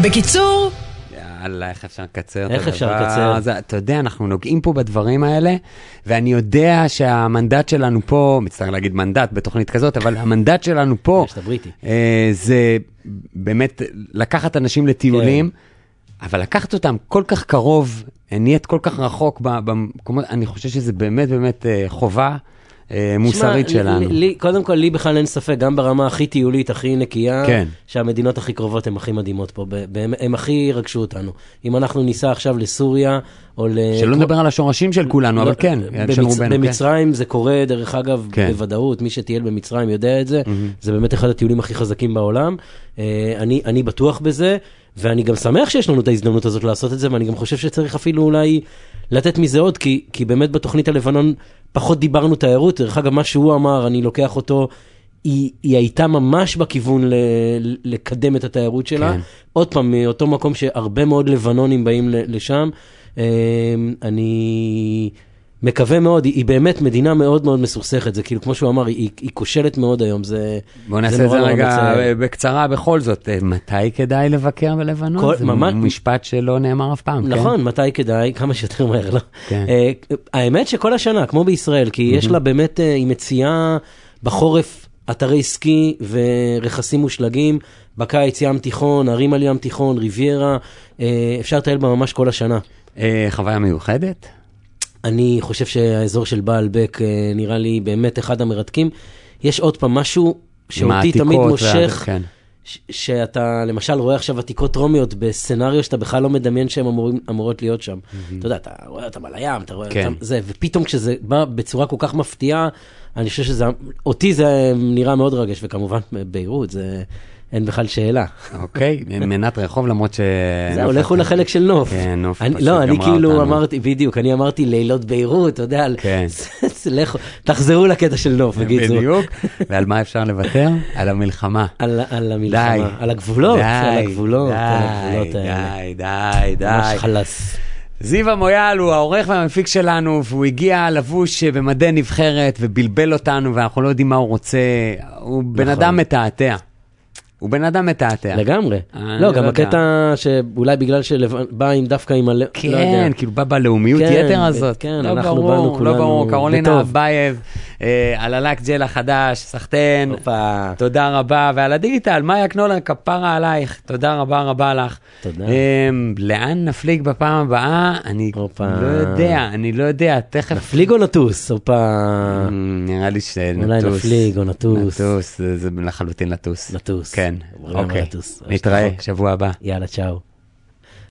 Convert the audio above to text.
בקיצור, יאללה, איך אפשר לקצר? איך אפשר לקצר? אתה יודע, אנחנו נוגעים פה בדברים האלה, ואני יודע שהמנדט שלנו פה, מצטער להגיד מנדט בתוכנית כזאת, אבל המנדט שלנו פה, זה באמת לקחת אנשים לטיולים, אבל לקחת אותם כל כך קרוב, נהיית כל כך רחוק, אני חושב שזה באמת באמת חובה מוסרית שלנו. קודם כל, לי בכלל אין ספק, גם ברמה הכי טיולית, הכי נקייה, שהמדינות הכי קרובות הן הכי מדהימות פה, הם הכי רגשו אותנו. אם אנחנו ניסע עכשיו לסוריה, או שלא נדבר על השורשים של כולנו, אבל כן. במצרים זה קורה, דרך אגב, בוודאות, מי שטייל במצרים יודע את זה, זה באמת אחד הטיולים הכי חזקים בעולם. אני בטוח בזה, ואני גם שמח שיש לנו את ההזדמנות הזאת לעשות את זה, ואני גם חושב שצריך אפילו אולי לתת מזה עוד, כי באמת בתוכנית הלבנון פחות דיברנו תיירות, דרך אגב מה שהוא אמר, אני לוקח אותו, היא הייתה ממש בכיוון לקדם את התיירות שלה, עוד פעם, מאותו מקום שהרבה מאוד לבנונים באים לשם, אני מקווה מאוד, היא באמת מדינה מאוד מאוד מסוכסכת, זה כאילו כמו שהוא אמר, היא כושלת מאוד היום, זה בוא נעשה את זה רגע בקצרה בכל זאת, מתי כדאי לבקר בלבנון? זה משפט שלא נאמר אף פעם. נכון, מתי כדאי, כמה שיותר מהר, לא? האמת שכל השנה, כמו בישראל, כי יש לה באמת, היא מציעה בחורף אתרי סקי ורכסים מושלגים, בקיץ ים תיכון, ערים על ים תיכון, ריביירה, אפשר לטייל בה ממש כל השנה. חוויה מיוחדת? אני חושב שהאזור של בעלבק נראה לי באמת אחד המרתקים. יש עוד פעם משהו שאותי תמיד מושך, שאתה למשל רואה עכשיו עתיקות רומיות בסצנריו שאתה בכלל לא מדמיין שהן אמורות להיות שם. אתה יודע, אתה רואה אותם על הים, אתה רואה אותם, זה, ופתאום כשזה בא בצורה כל כך מפתיעה, אני חושב שזה, אותי זה נראה מאוד רגש, וכמובן ביירות, זה אין בכלל שאלה. אוקיי, מנת רחוב למרות ש... זה הולכו לחלק של נוף. כן, נוף. לא, אני כאילו אמרתי, בדיוק, אני אמרתי לילות ביירות, אתה יודע, תחזרו לקטע של נוף, בקיצור. בדיוק, ועל מה אפשר לוותר? על המלחמה. על המלחמה, על הגבולות, על הגבולות האלה. די. ממש חלס. זיו המויאל הוא העורך והמפיק שלנו, והוא הגיע לבוש במדי נבחרת ובלבל אותנו, ואנחנו לא יודעים מה הוא רוצה. הוא בן אדם מתעתע. הוא בן אדם מתעתע. לגמרי. לא, גם הקטע שאולי בגלל שבא עם דווקא עם... כן, כאילו בא בלאומיות יתר הזאת. כן, אנחנו באנו כולנו. לא ברור, קרולינה אבייב, על הלק ג'ל החדש, סחטן, תודה רבה, ועל הדיגיטל, מאיה קנולר, כפרה עלייך, תודה רבה לך. תודה. לאן נפליג בפעם הבאה? אני לא יודע, תכף... נפליג או נטוס? נראה לי שנטוס. אולי נפליג או נטוס. נטוס, זה לחלוטין לטוס. נטוס. כן, אוקיי. נתראה שבוע הבא. יאללה, צ'או.